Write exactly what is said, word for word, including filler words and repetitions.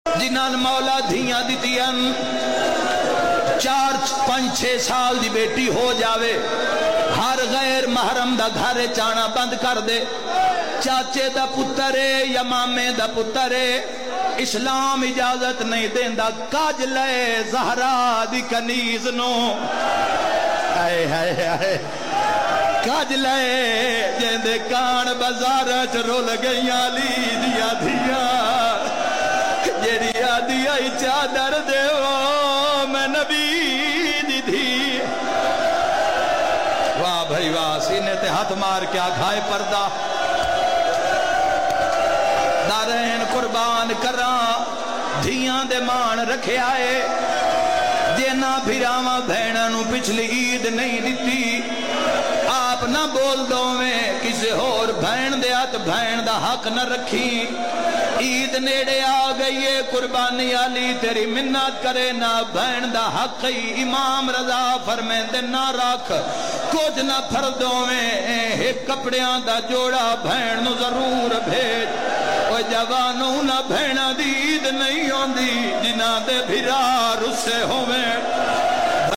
جنہاں مولا دھیاں دتیاں چار پانچ چھ سال دی بیٹی ہو جاوے ہر غیر محرم دا گھر چانا بند کر دے، چاچے دا پترے یا مامے دا پترے، اسلام اجازت نہیں دیندا کاج لے زہرا دی کنیز نو، آئے آئے آئے کاج لے جیندے کان بازار چ رول گئیاں لی دیا دیا جیڑی آدھی آئی چادر دیو میں نبی دی دھی، واہ بھائی واہ، سینے تے ہاتھ مار کیا کھائے پردہ، دارین قربان کران دھیاں دے مان رکھے آئے، جینا بھیراواں بھیناں نو پچھلی عید نہیں دیتی، آپ نہ بول دو میں کسی اور بھین دیا تو بھین دا حق نہ رکھی، عید نیڑے آ گئی ہے قربانی علی تیری منت کرے نہ بھین دا حق ہی، امام رضا فرمائیں دے نہ رکھ کچھ نہ پھردوں میں ایک کپڑیاں دا جوڑا بھین نو ضرور بھیج، وہ جوانوں نہ بھینا دی عید نہیں ہوندی جنہ دے بھیرا رسے ہوئے